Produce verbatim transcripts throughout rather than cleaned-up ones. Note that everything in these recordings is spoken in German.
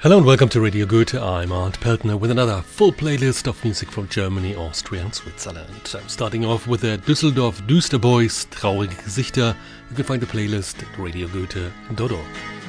Hello and welcome to Radio Goethe. I'm Art Peltner with another full playlist of music from Germany, Austria and Switzerland. I'm starting off with the Düsseldorf Düsterboys, Traurige Gesichter. You can find the playlist at radio goethe dot org.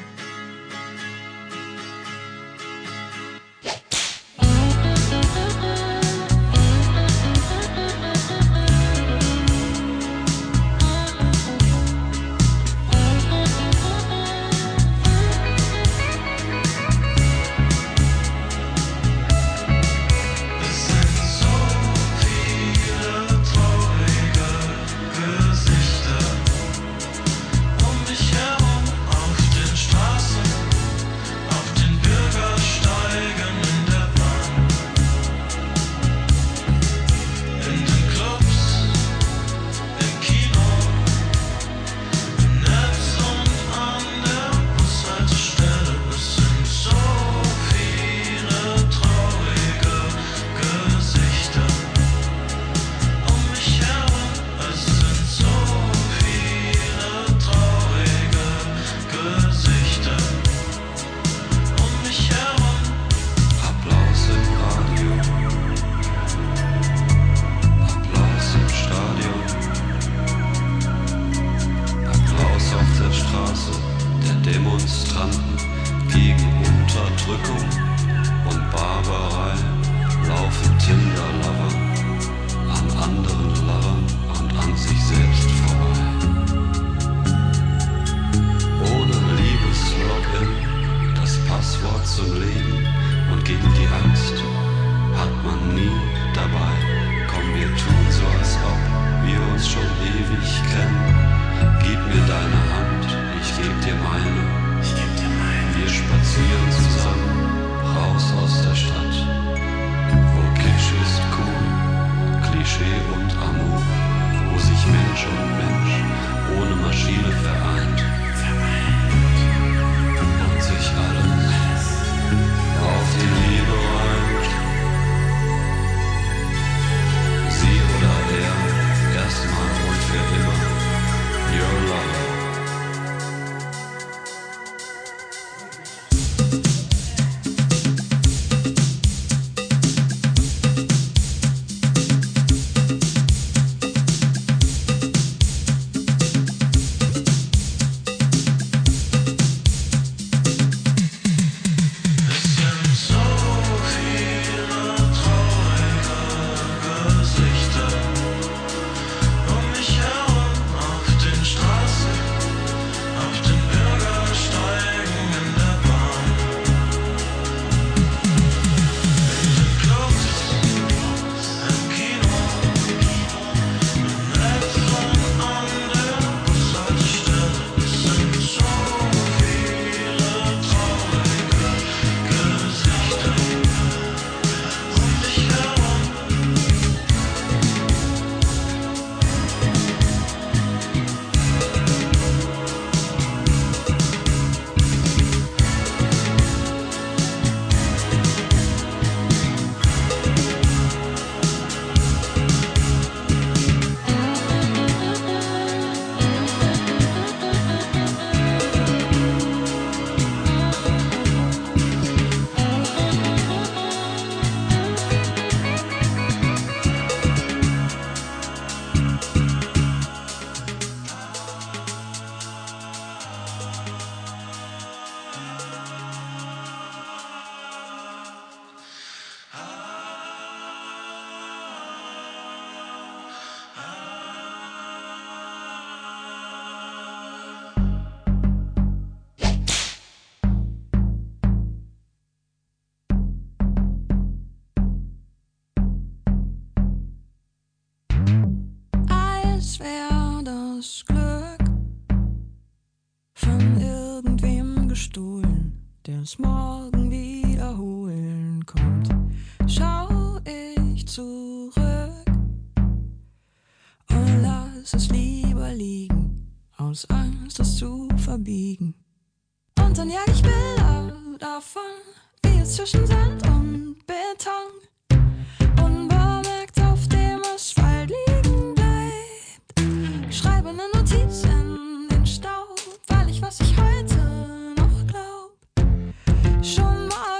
Morgen wiederholen kommt, schau ich zurück und lass es lieber liegen, aus Angst es zu verbiegen. Und dann jag ich Bilder davon, wie es zwischen Sand und Beton unbemerkt auf dem Asphalt liegen bleibt. Schreibe eine Notiz in den Staub, weil ich was ich heute noch glaub schon mal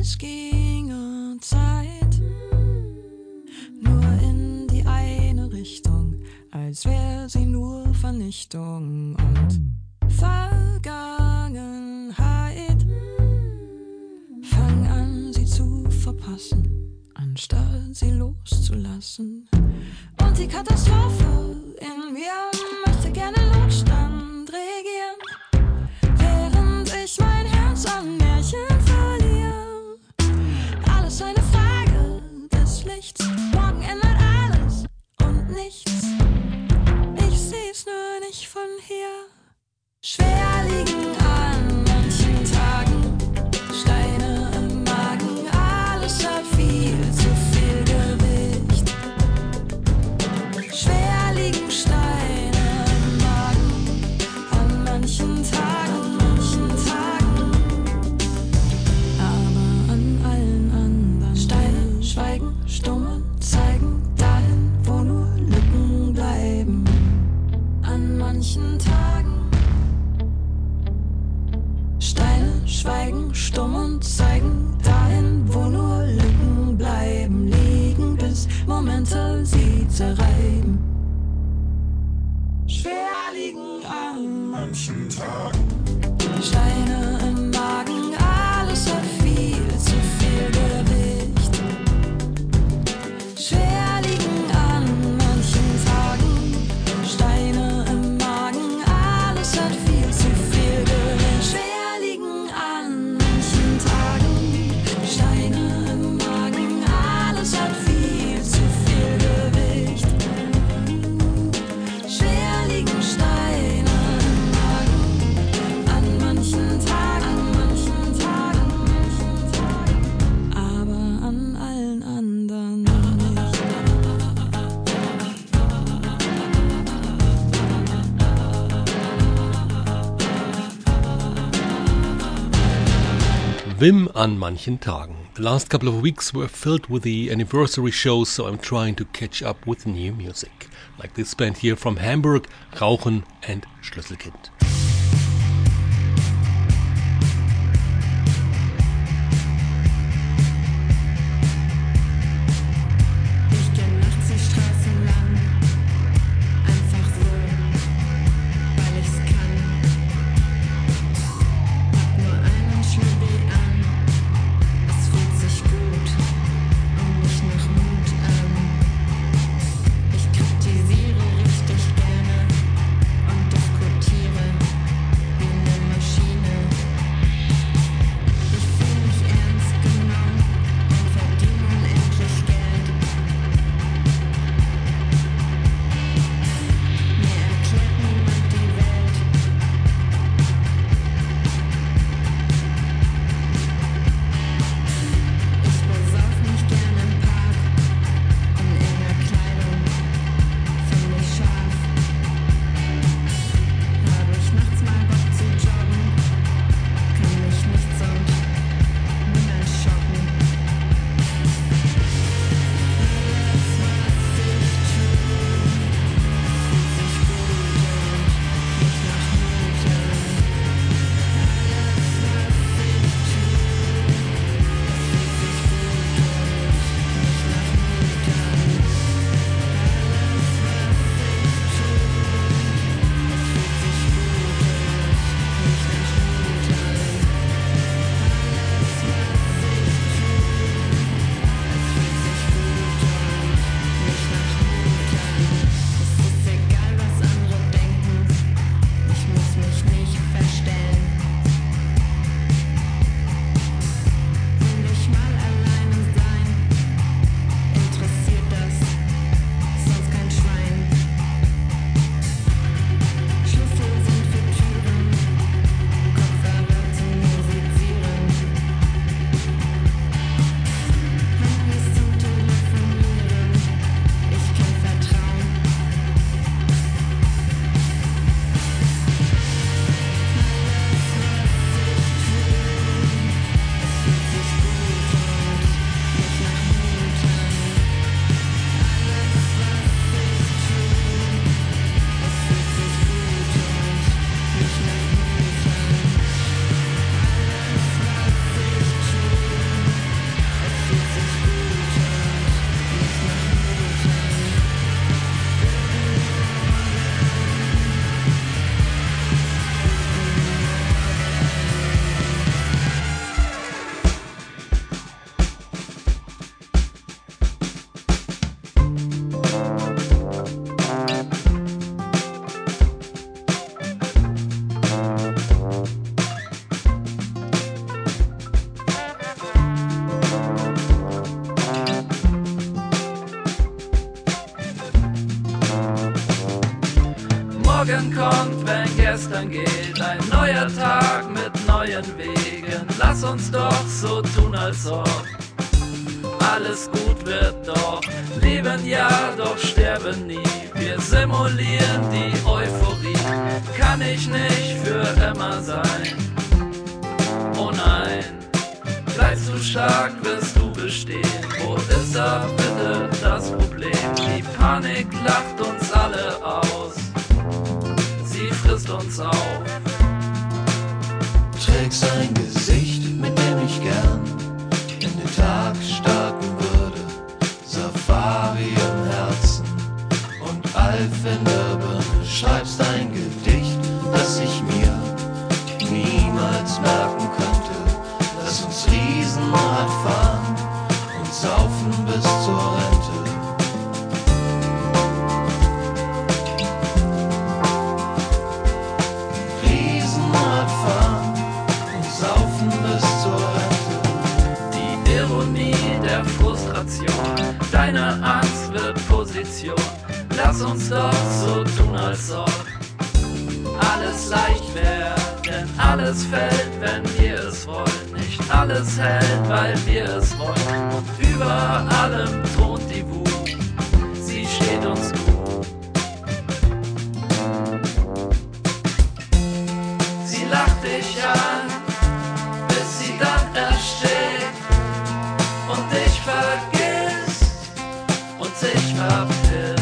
es ginge Zeit nur in die eine Richtung, als wär sie nur Vernichtung und Vergangenheit. Fang an, sie zu verpassen, anstatt sie loszulassen. Und die Katastrophe in mir möchte gerne Notstand regieren, während ich mein Herz an Märchen verliere. Alles eine Frage des Lichts, morgen ändert alles und nichts. Ich seh's nur nicht von hier. Schwer liegen an manchen Tagen Steine im Magen, alles hat viel zu viel Gewicht. Schwer liegen Steine im Magen an manchen Tagen, manchen Tagen. Aber an allen anderen Steine schweigen, stumm und zeigen dahin, wo nur Lücken bleiben. An manchen Tagen Steine schweigen, stumm und zeigen dahin, wo nur Lücken bleiben, liegen bis Momente sie zerreiben. Schwer liegen an manchen Tagen Steine im Magen, alles hat viel zu viel Gewicht. Schwer liegen an manchen Tagen Steine im Magen, alles hat viel zu viel Gewicht. Schwer liegen an manchen Tagen Steine im Magen, alles hat viel zu viel Gewicht. Schwer liegen Steine im Magen an manchen Tagen, manchen Tagen, manchen Tagen, aber an allen anderen nicht. Wim an manchen Tagen. The last couple of weeks were filled with the anniversary shows, so I'm trying to catch up with new music. Like this band here from Hamburg, Rauchen and Schlüsselkind. Ich geh nachts die Straßen lang, einfach so, weil ich's kann. Hab nur einen Schlüssel an, es fühlt sich gut und nicht nach Mut an. Ich kritisiere richtig gerne und diskutiere. dann geht ein neuer Tag mit neuen Wegen. Lass uns doch so tun, als ob alles gut wird, doch leben ja, doch sterben nie. Wir simulieren die Euphorie, kann ich nicht für immer sein. Oh nein, bleibst du stark, wirst du bestehen. Wo ist da bitte das Problem? Die Panik lacht uns alle aus, sie frisst uns auf. Trägst ein Gesicht, mit dem ich gern in den Tag starten würde. Safari im Herzen und Alf in der Birne. Schreibst ein Gedicht, das ich mir niemals merken könnte. Lass uns Riesenrad fahren und saufen bis zur Rente. Riesenrad fahren und saufen bis zur Rente. Die Ironie der Frustration, deine Angst wird Position. Lass uns doch so tun, als ob alles leicht wäre, denn alles fällt, wenn wir es wollen. Nicht alles hält, weil wir es wollen. Und über allem thront die Wut, sie steht uns gut. Sie lacht dich an, bis sie dann erstickt und dich vergisst und sich verpisst.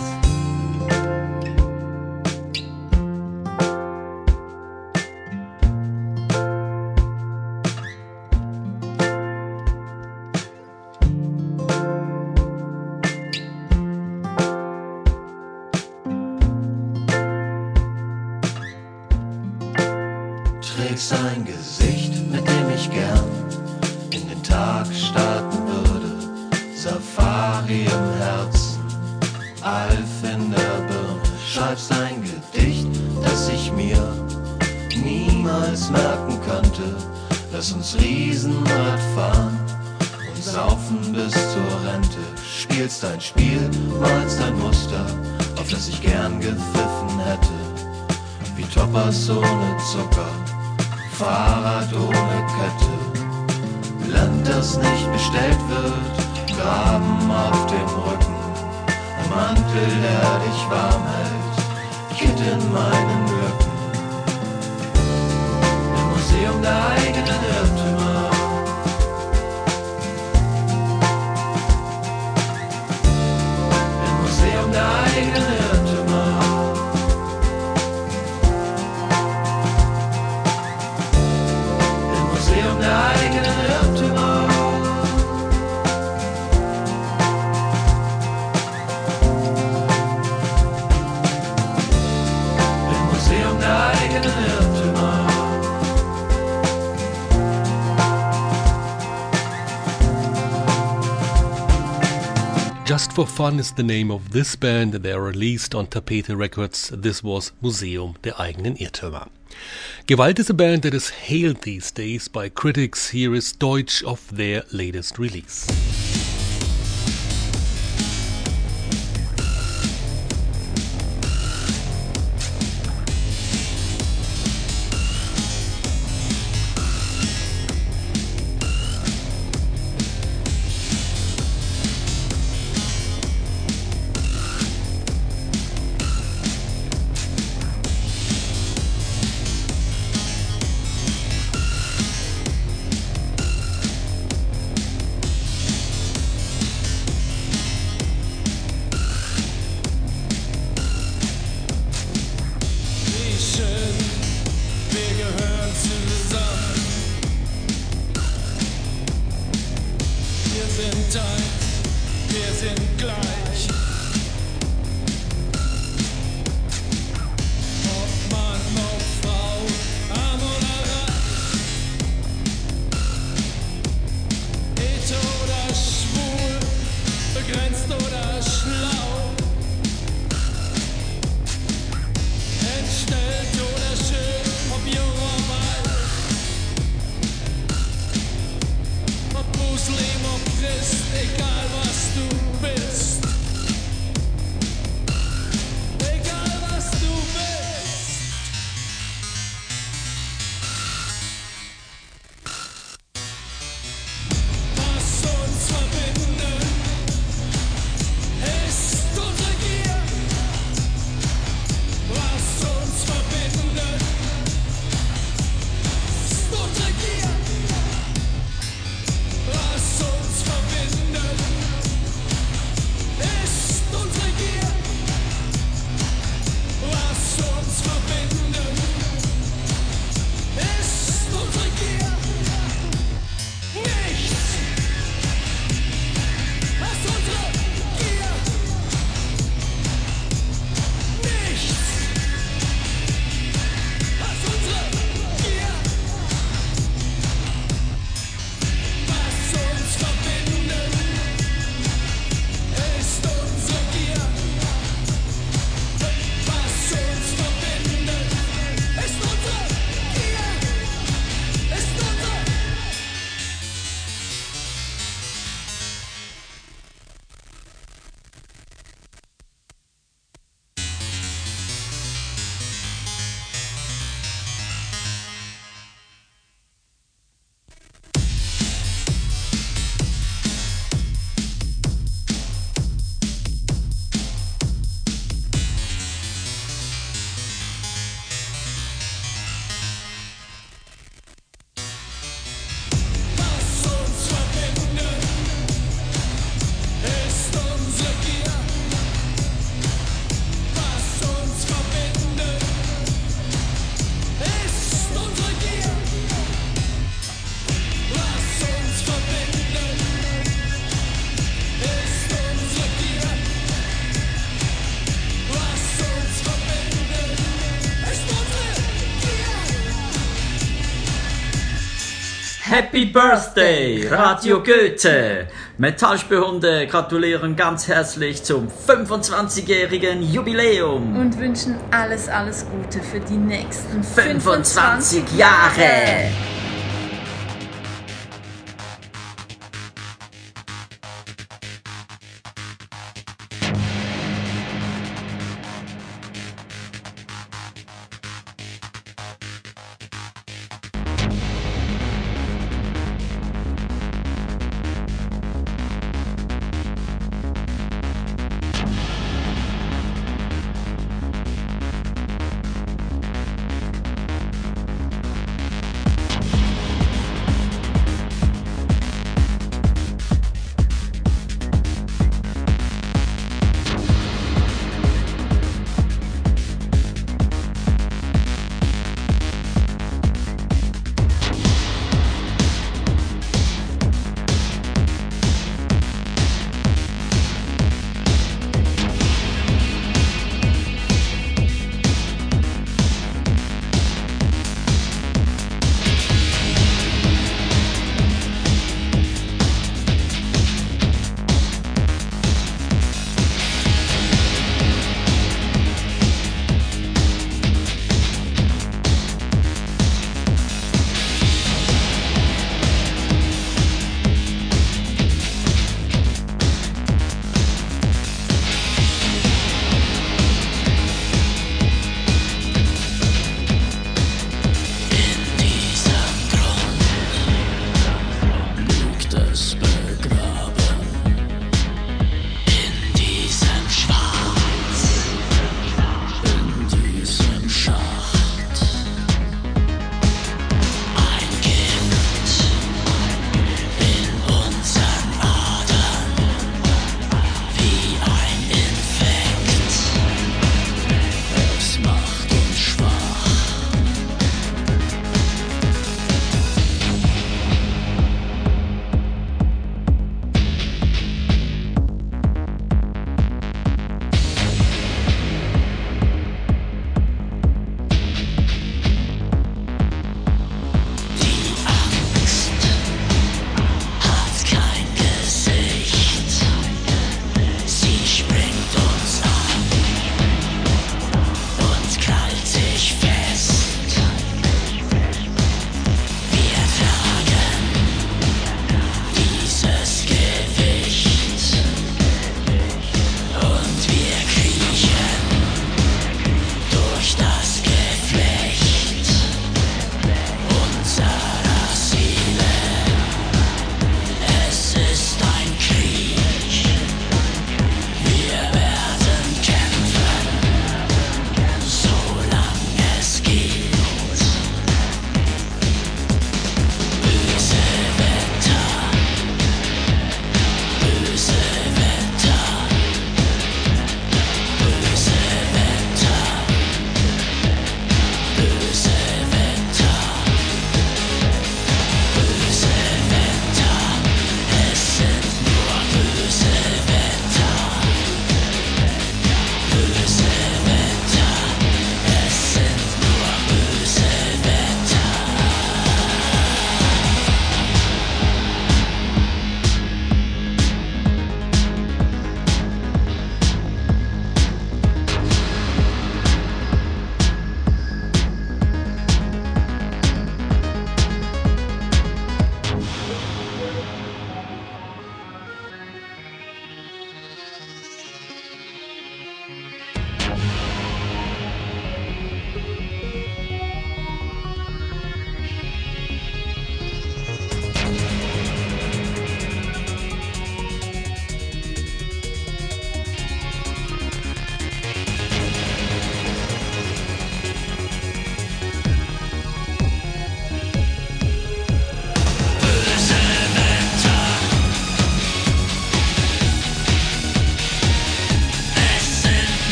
Trägst ein Gesicht, mit dem ich gern in den Tag starten würde. Safari im Herzen, Alf in der Birne. Schreibst ein Gedicht, das ich mir niemals merken könnte. Lass uns Riesenrad fahren und saufen bis zur Rente. Spielst ein Spiel, malst ein Muster, auf das ich gern gepfiffen hätte. Wie Toppers ohne Zucker, Fahrrad ohne Kette. Land, das nicht bestellt wird, Graben auf dem Rücken. Ein Mantel, der dich warm hält, Kitt in meinen Lücken. Im Museum der eigenen Irrtümer. Im Museum der eigenen Irrtümer. Museum der eigenen Irrtümer. Im Museum der eigenen Irrtümer. Just for Fun is the name of this band. They are released on Tapete Records. This was Museum der eigenen Irrtümer. Gewalt is a band that is hailed these days by critics. Here is Deutsch of their latest release. Happy Birthday, Radio Goethe! Metallspürhunde gratulieren ganz herzlich zum fünfundzwanzigjährigen Jubiläum. Und wünschen alles, alles Gute für die nächsten fünfundzwanzig Jahre.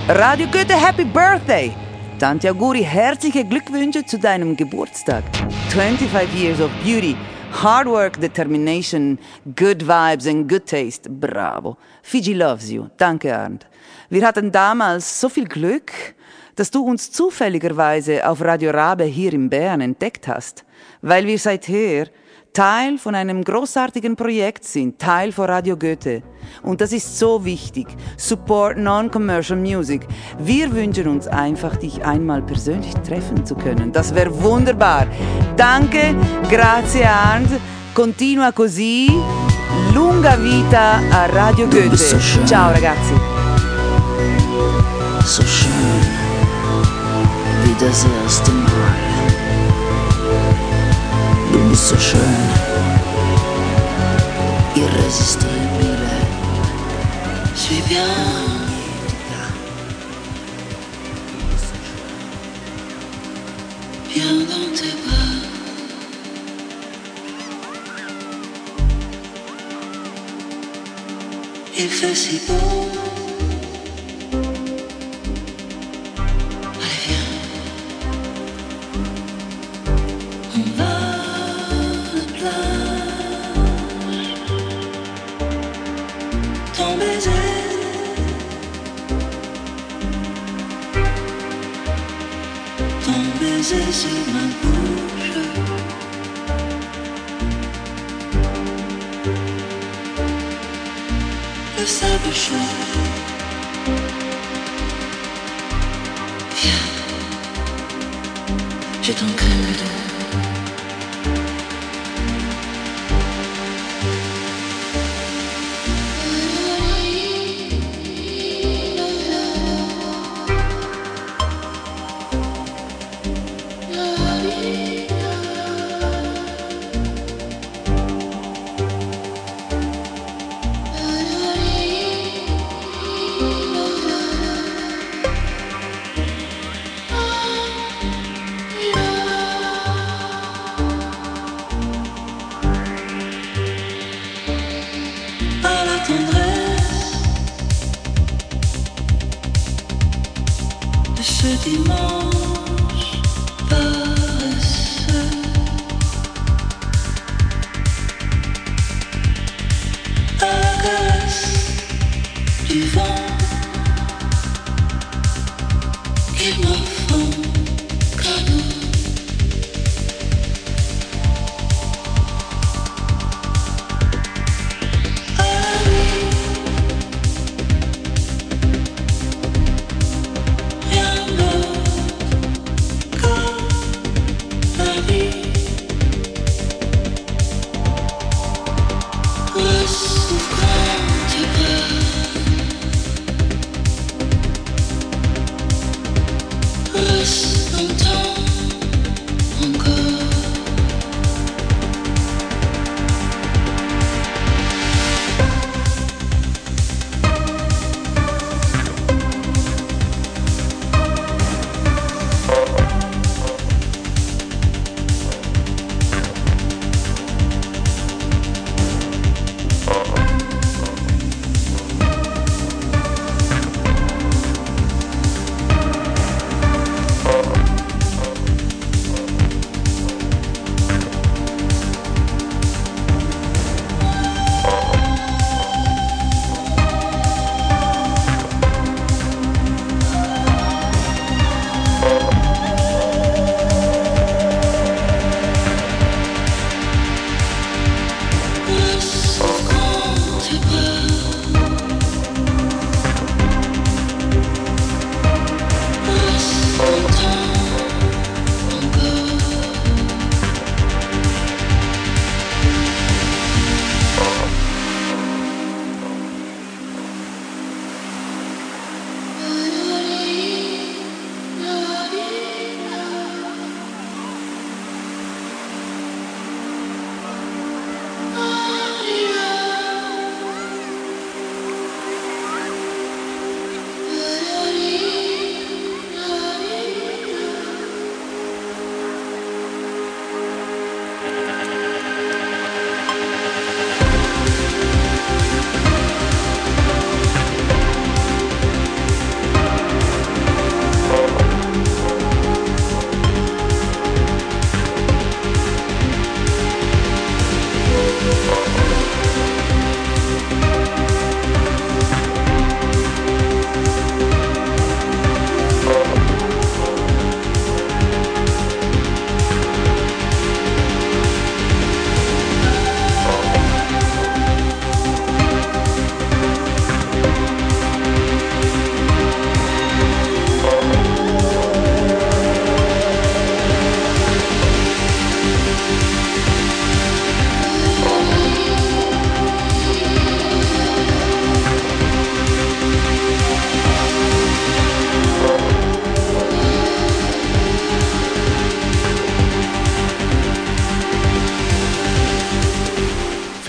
Radio Goethe, Happy Birthday! Tanti auguri, herzliche Glückwünsche zu deinem Geburtstag. twenty-five years of beauty, hard work, determination, good vibes and good taste. Bravo. Fiji loves you. Danke, Arndt. Wir hatten damals so viel Glück, dass du uns zufälligerweise auf Radio Rabe hier in Bern entdeckt hast, weil wir seither Teil von einem großartigen Projekt sind, Teil von Radio Goethe. Und das ist so wichtig. Support Non-Commercial Music. Wir wünschen uns einfach, dich einmal persönlich treffen zu können. Das wäre wunderbar. Danke, grazie Arndt. Continua così. Lunga vita a Radio Goethe. So Ciao ragazzi. So schön wie das erste Mal. Du bist so schön, irrésistible. Je suis bien. Bien dans tes bras. Il fait si beau. Allez viens. On va à la plage. Ton baiser. Ton baiser sur ma bouche. Le sable chaud. Viens. J'ai ton crème d'eau.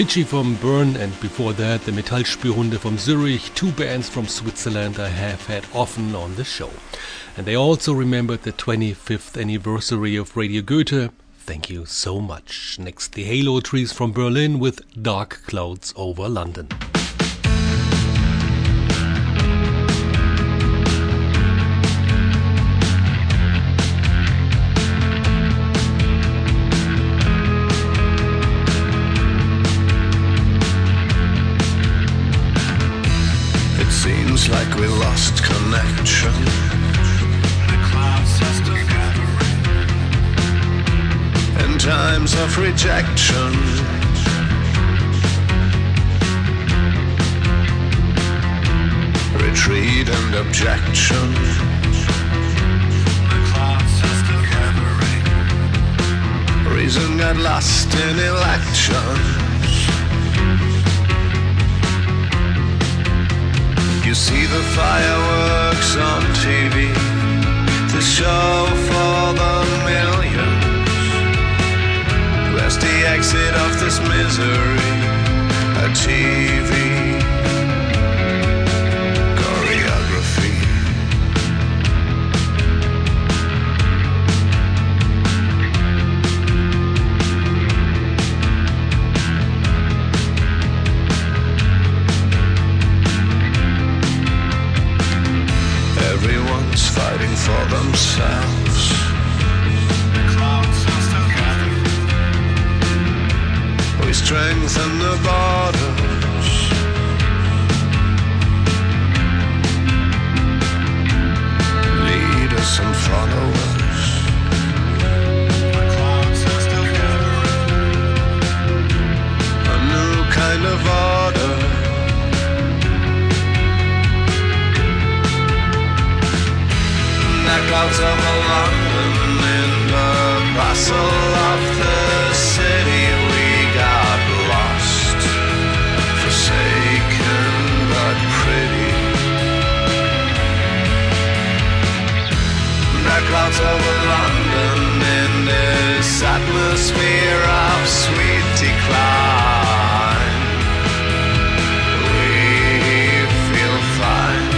Fidschi from Bern, and before that the Metallspürhunde from Zurich, two bands from Switzerland I have had often on the show. And they also remembered the twenty-fifth anniversary of Radio Goethe. Thank you so much. Next, the Halo Trees from Berlin with Dark Clouds Over London. Seems like we lost connection. The clouds are still gathering. In times of rejection, retreat and objection. The clouds are still gathering. Reason got lost in elections. You see the fireworks on T V, the show for the millions. Where's the exit of this misery? A T V choreography. Everyone's fighting for themselves. The clouds are still gathering. We strengthen the borders. Leaders and followers. The clouds are still gathering. A new kind of order. Clouds over London, in the bustle of the city we got lost, forsaken but pretty. Dark clouds over London, in this atmosphere of sweet decline, we feel fine.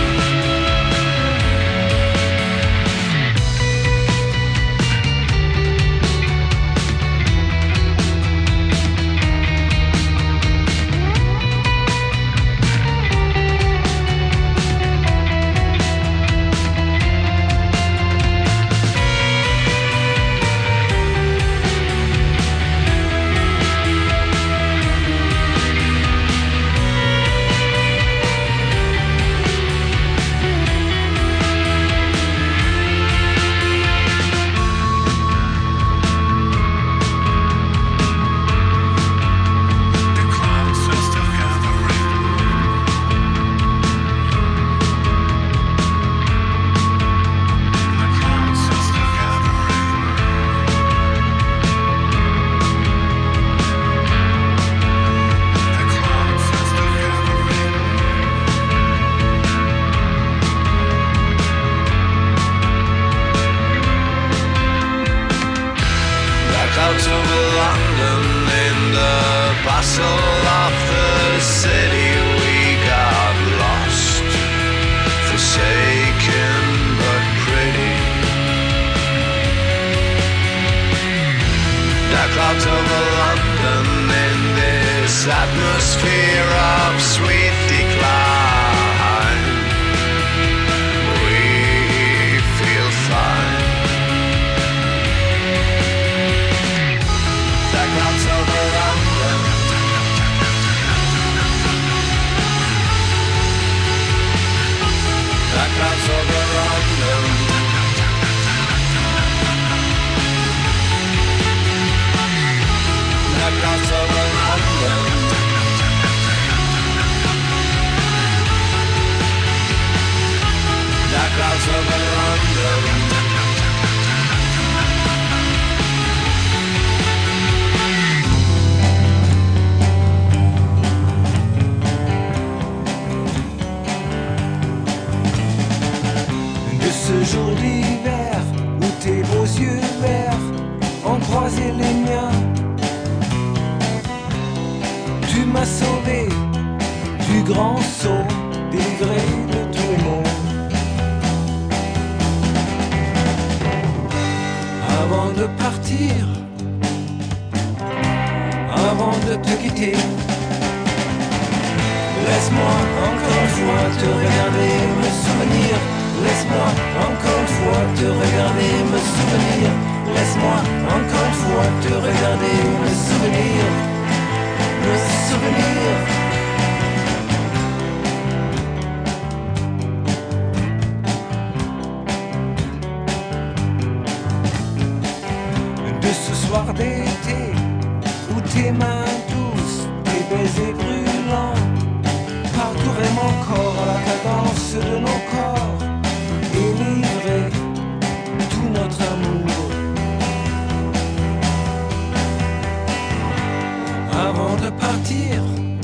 Tu grand saut délivré de tous les maux. Avant de partir, avant de te quitter, laisse-moi encore une fois te regarder, me souvenir. Laisse-moi encore une fois te regarder, me souvenir. Laisse-moi encore une fois te regarder, me souvenir. Me souvenir. De ce soir d'été où tes mains douces, tes baisers brûlants parcouraient mon corps à la cadence de nos corps et livraient tout notre amour. Avant de partir,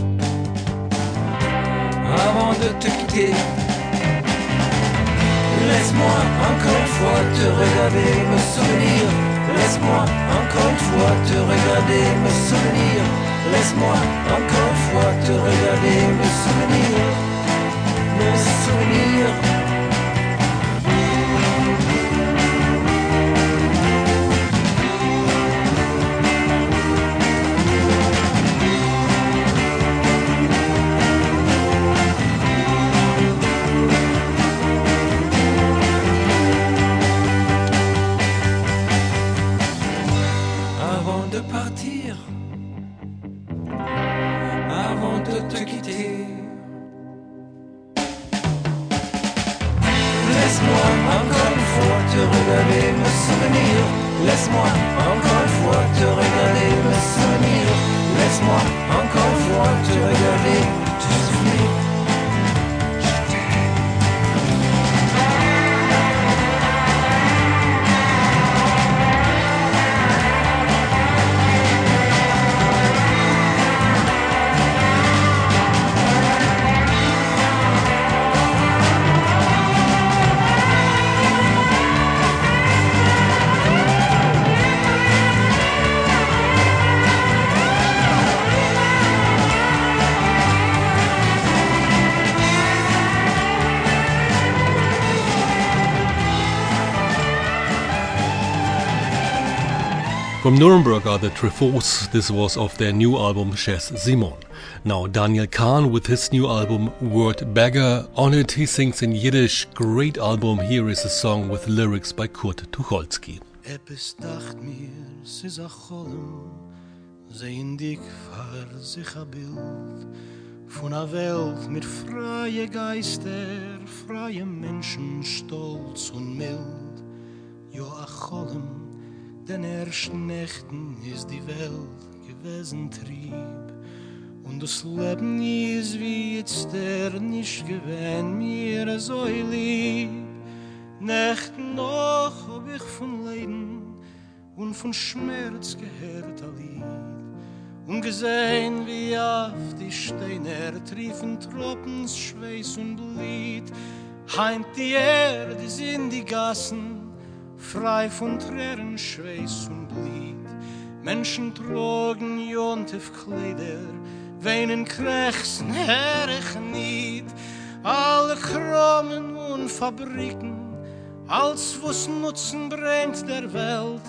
avant de te quitter, laisse-moi encore une fois te regarder, me souvenir. Laisse-moi encore une fois te regarder, me souvenir. Laisse-moi encore une fois te regarder, me souvenir. Me souvenir. Laisse-moi encore une fois te regarder, me souvenir. Laisse-moi encore une fois te regarder, te souvenir. From Nuremberg are the Trefoils. This was off their new album Chez Simon. Now Daniel Kahn with his new album Word Beggar. On it he sings in Yiddish. Great album. Here is a song with lyrics by Kurt Tucholsky. Eppes dacht mir, es is a cholem, sehen dich vor sich a Bild von a Welt mit freie Geister, freie Menschen, stolz und mild. Jo a cholem, den ersten Nächten ist die Welt gewesen trieb und das Leben ist wie jetzt der nicht gewähnt mir so lieb. Nächten noch hab ich von Leiden und von Schmerz gehört ein Lied und gesehen wie auf die Steine triefen Tropens Schweiß und Blut. Heimt die Erde ist in die Gassen frei von Tränen, Schweiß und Blut. Menschen trugen Jontif-Kleider, weinen, krächzen, herrchen nicht. Alle Kromen und Fabriken, als wo's Nutzen bringt der Welt,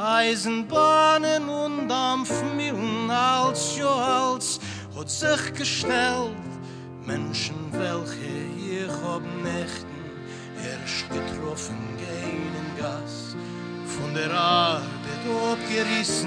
Eisenbahnen und Dampfmühlen, als jo als hat sich gestellt. Menschen, welche ich hab Nächten erst getroffen, gehen Gas, von der Arbeit abgerissen,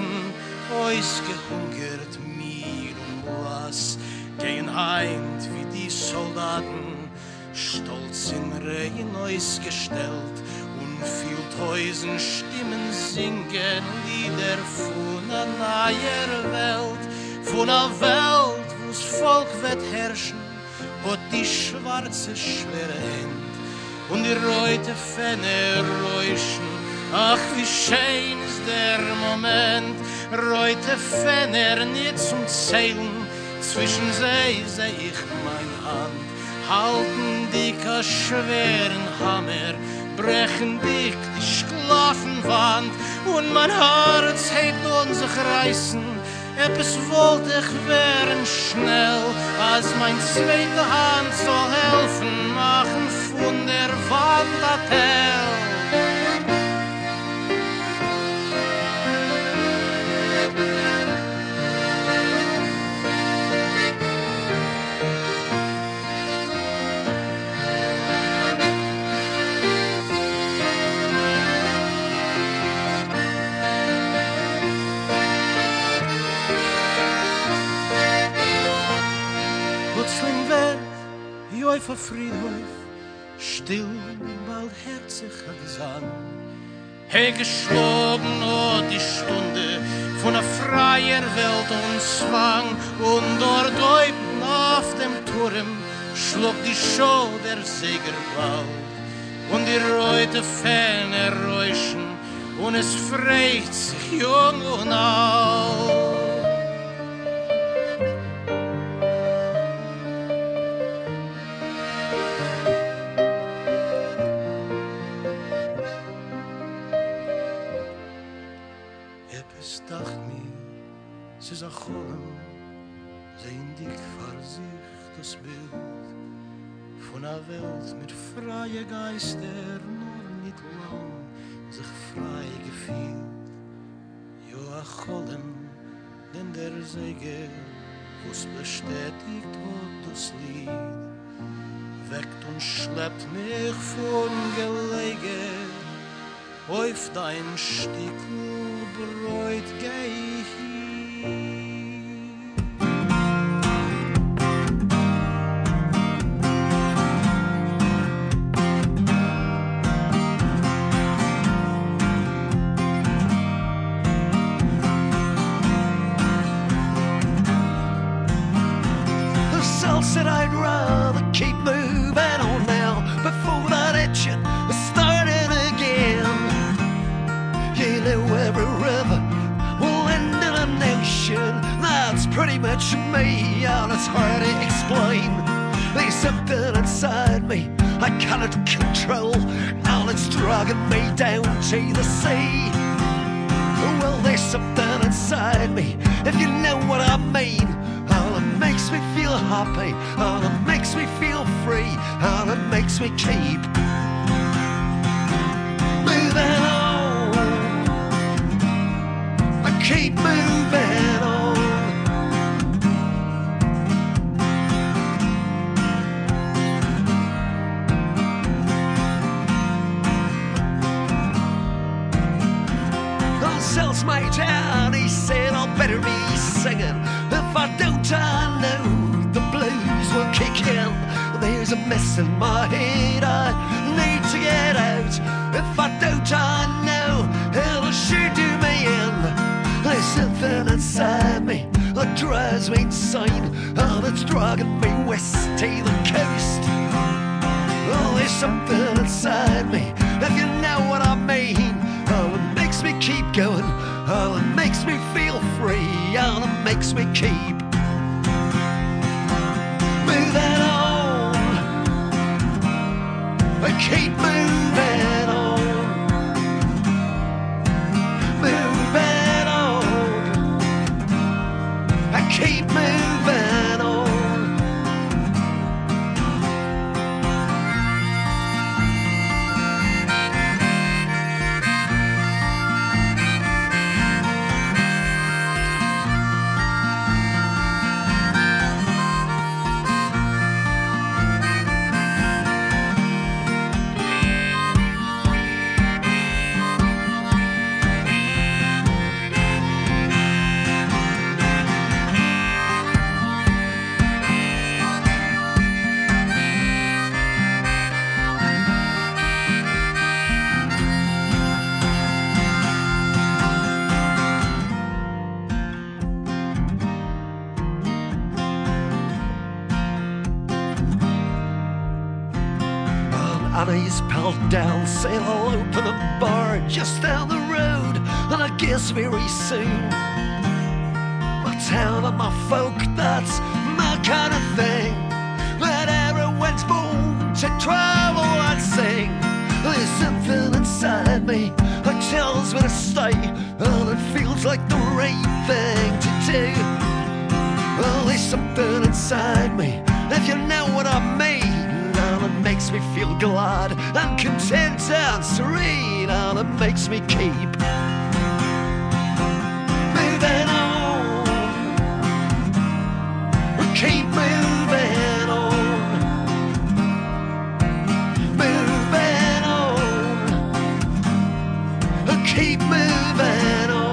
ausgehungert, mir und blass, gehen heim wie die Soldaten, stolz in Reihen ausgestellt, und viel tausend Stimmen singen Lieder von einer neuen Welt, von einer Welt, wo's Volk wird herrschen, hat die schwarze, schwere Hände, und die rote Fenne räuschen. Ach, wie schön ist der Moment, rote Fenner nicht zum Zählen, zwischen sie seh ich mein Hand, halten dich a schweren Hammer, brechen dich die Sklavenwand, und mein Herz hebt an sich reißen, etwas wollte ich werden schnell, als mein zweite Hand soll helfen, machen von der Wand Appell. Auf ein Friedhof, still, bald herziger Gesang. Hey, geschlagen oh die Stunde von einer freier Welt und Zwang. Und dort oben auf dem Turm schlug die Show der Siegerball. Und die rote Fähne räuschen und es freut sich jung und alt. Es ist ein Cholm, sehen dich vor sich das Bild von einer Welt mit freien Geister, nur nicht lang sich frei gefühlt. Jo, ein Cholm, denn der Segen, wo's bestätigt hat das Lied, weckt und schleppt mich von Gelegen auf dein Stickelbräut geh ich hin. Said I'd rather keep moving on now before that itching started again. You know every river will end in an ocean. That's pretty much me, and it's hard to explain. There's something inside me I cannot control, and it's dragging me down to the sea. Well, there's something inside me, if you know what I mean. And it makes me feel happy, and it makes me feel free, and it makes me keep moving on. I keep moving on. The salesmate and he said I'll better be singing. If I don't, I know the blues will kick in. There's a mess in my head I need to get out. If I don't, I know it'll sure do me in. There's something inside me that drives me insane, and it's dragging me west to the coast. Oh, there's something inside me, if you know what I mean. Oh, it makes me keep going. Oh, it makes me feel free, and it makes me keep moving on. I keep moving on, moving on. I keep moving on. Annie's pal down, saying I'll open a bar just down the road, and I guess very soon I'll tell them my folk that's my kind of thing, that everyone's born to travel and sing. There's something inside me that tells me to stay, and it feels like the right thing to do. makes me feel glad and content and serene, and it makes me keep moving on, keep moving on, moving on, keep moving on.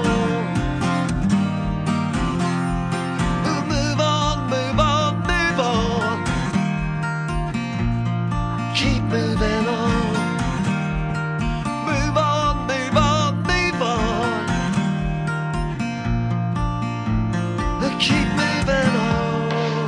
Moving on, move on, move on, move on. Keep moving on.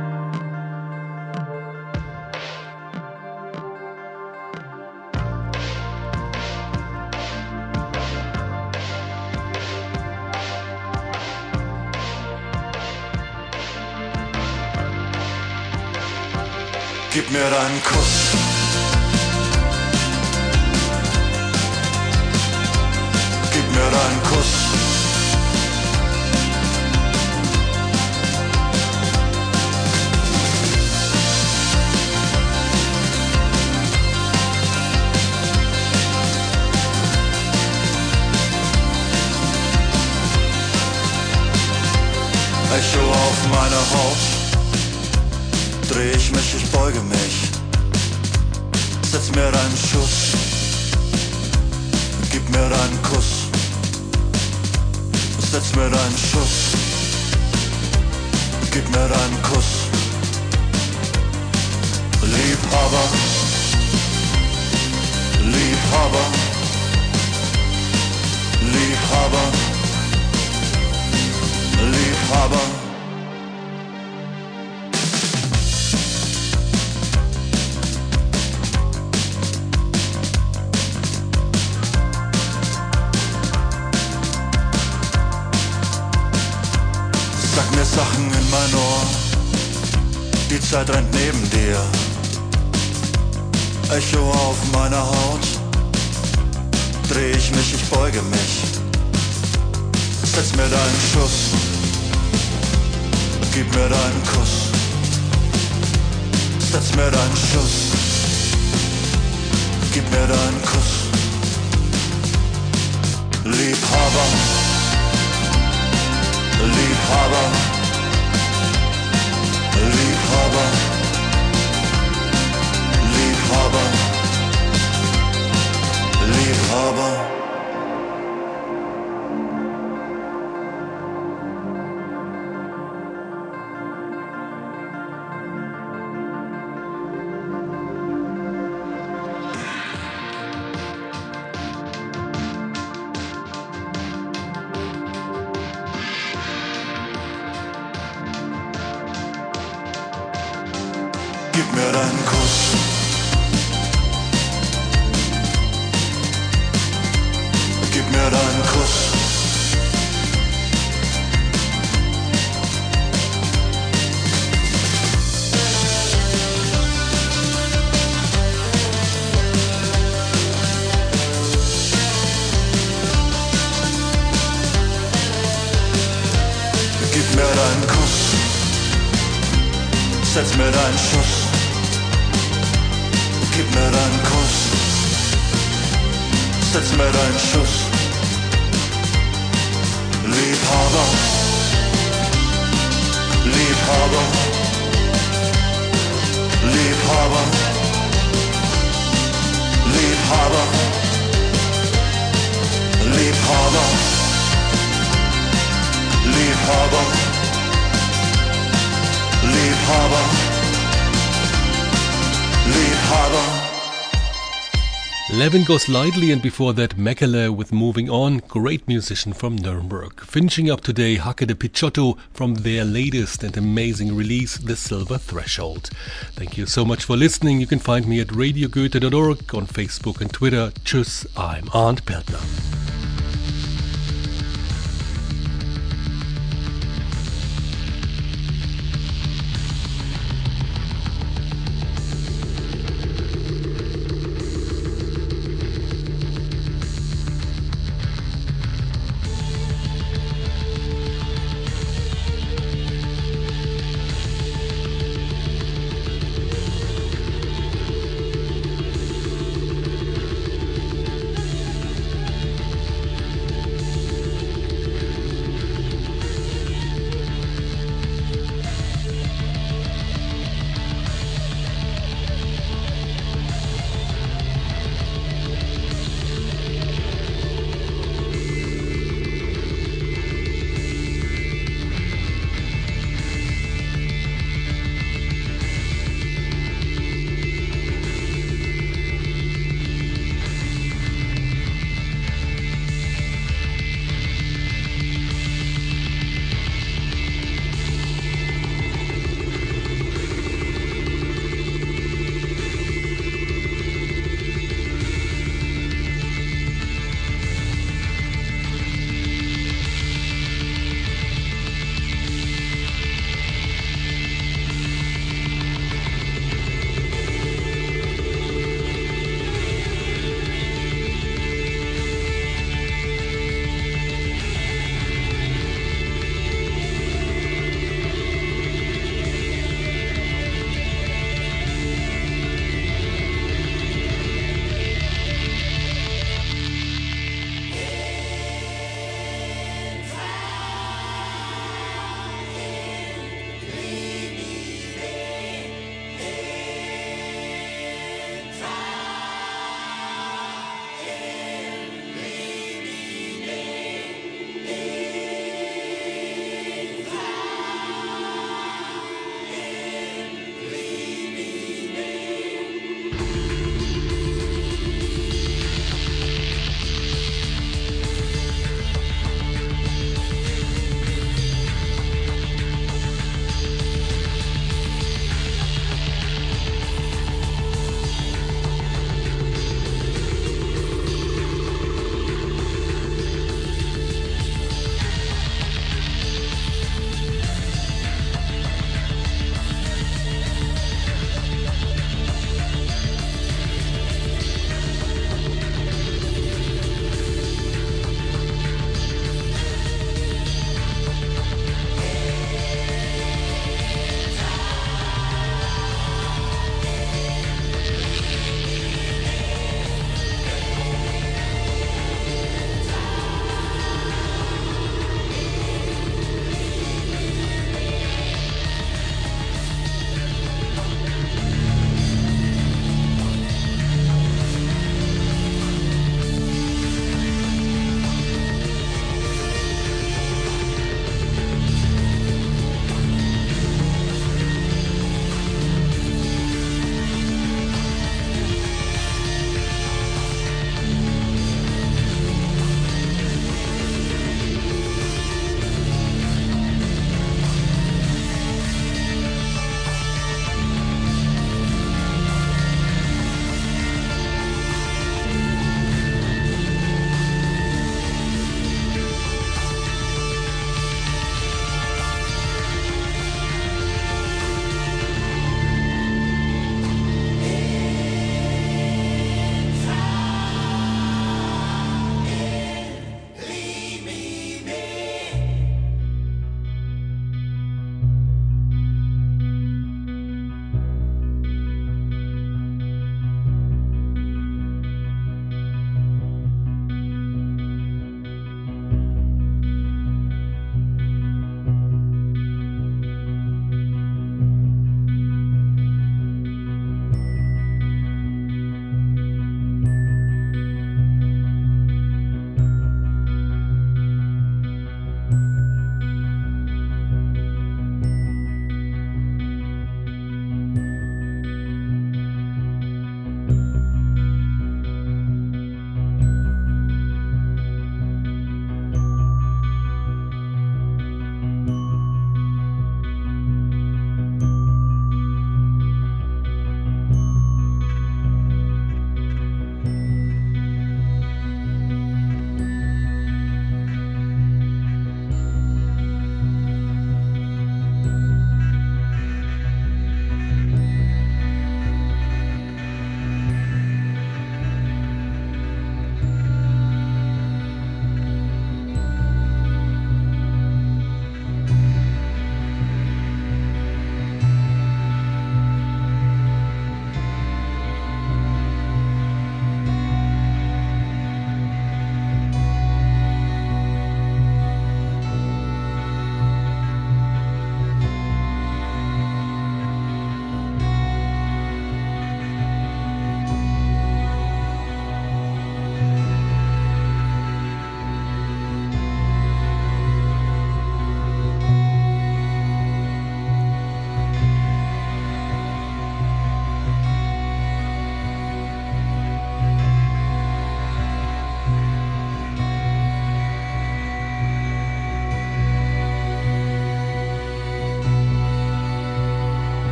Gib mir deinen Kuss. Gib mir deinen Kuss. Echo auf meiner Haut, dreh ich mich, ich beuge mich, setz mir deinen Schuss, gib mir deinen Kuss, setz mir deinen Schuss, gib mir deinen Kuss, Liebhaber, Liebhaber, Liebhaber, Liebhaber. Sag mir Sachen in mein Ohr, die Zeit rennt neben dir. Echo auf meiner Haut, dreh ich mich, ich beuge mich. Setz mir deinen Schuss, gib mir deinen Kuss. Setz mir deinen Schuss, gib mir deinen Kuss. Liebhaber, Liebhaber, Liebhaber, Liebhaber, Liebhaber. Gib mir deinen Kuss. Gib mir deinen Kuss. Gib mir deinen Kuss. Setz mir deinen Schuss. Gib mir deinen Kuss, setz mir deinen Schuss. Liebhaber, Liebhaber, Liebhaber, Liebhaber, Liebhaber, Liebhaber, Liebhaber, Liebhaber. Levin Goes Lightly, and before that Mekele with Moving On, great musician from Nuremberg. Finishing up today, Hake de Picciotto from their latest and amazing release, The Silver Threshold. Thank you so much for listening. You can find me at radio goethe dot org, on Facebook and Twitter. Tschüss, I'm Arndt Peltner.